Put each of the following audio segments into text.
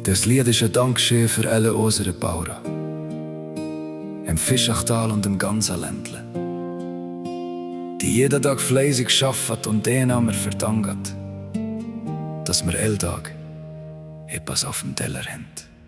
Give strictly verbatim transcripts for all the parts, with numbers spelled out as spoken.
Das Lied ist ein Dankeschön für alle unsere Bauern im Fischachtal und im ganzen Ländle, die jeden Tag fleißig arbeiten und denen wir verdanken, dass wir jeden Tag etwas auf dem Teller haben.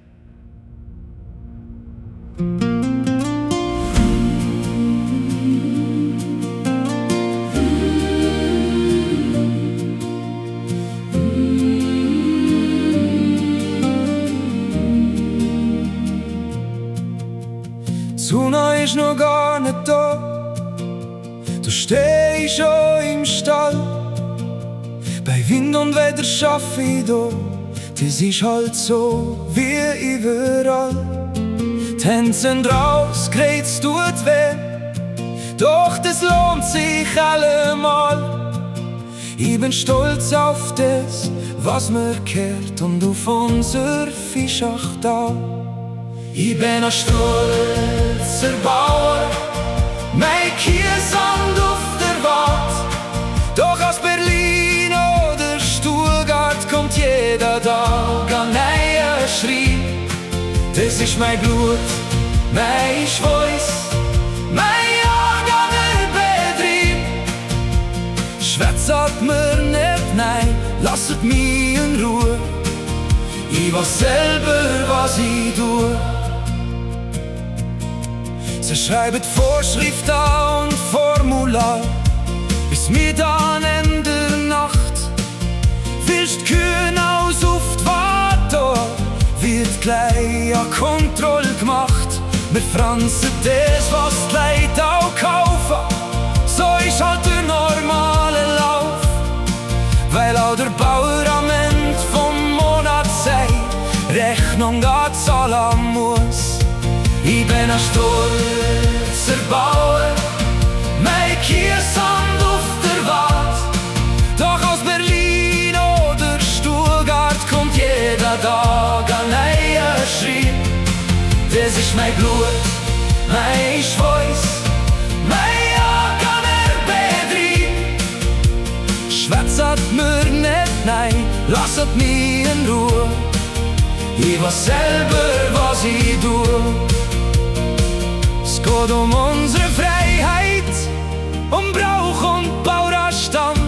Die Sonne ist noch gar nicht da, du stehst schon im Stall. Bei Wind und Wetter schaff ich da, das ist halt so wie überall. Tänzen raus, Greiz tut weh, doch das lohnt sich allemal. Ich bin stolz auf das, was mir gehört und auf unser Fischachtal. Ich bin ein stolzer Bauer, mein Kiesand auf der Wart. Doch aus Berlin oder Stuttgart kommt jeder Tag ein neuer Schrei. Das ist mein Blut, mein Schweiß, mein Jahrganger Betrieb. Schwätzet mir nicht, nein, lasset mich in Ruhe. Ich weiß selber, was ich tue. Sie schreiben Vorschriften und Formular bis Mittag in der Nacht. Willst Kühe aus auf die Warte, wird gleich eine Kontrolle gemacht. Wir franzen das, was die Leute auch kaufen, so ist halt der normale Lauf. Weil auch der Bauer am Ende vom Monat sagt, Rechnung zahlen muss. Ich bin ein stolzer Bauer, mein Kiesand auf der Wart. Doch aus Berlin oder Stuttgart kommt jeder Tag ein neuer Schrei. Das ist mein Blut, mein Schweiß, mein Jahrganger Betrieb. Schwätzet mir nicht, nein, lasset mich in Ruhe. Ich weiß selber, was ich tue. Es geht um unsere Freiheit, um Brauch und Bauernstand.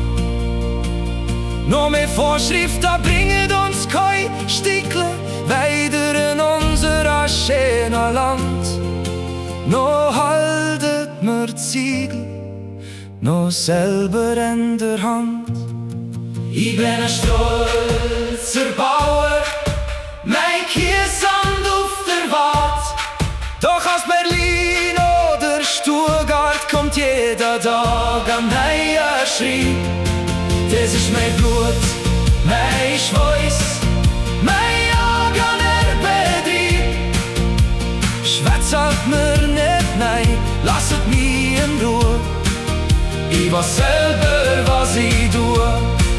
Noch mehr Vorschriften bringen uns kein Stickle weiter in unser schönes Land. Noch haltet mir Ziegel, noch selber in der Hand. Ich bin ein stolzer Bauer, mein Kiesand auf der Wart. Doch aus Berlin oder Stuttgart kommt jeder Tag ein neuer Schrei. Das ist mein Blut, mein Schweiß, mein Jahrganger Betrieb. Schwätzet mir nicht, nein, lasset mich in Ruhe. Ich weiß selber, was ich tue.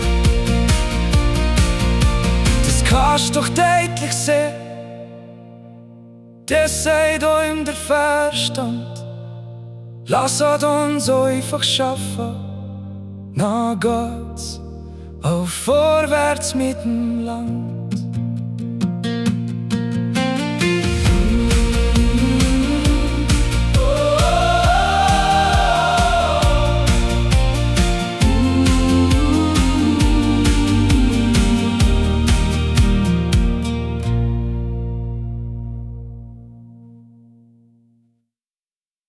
Das kannst doch deutlich sehen, das seid euch der Verstand. Lasset uns einfach schaffen, na geht's auch vorwärts mit dem Land.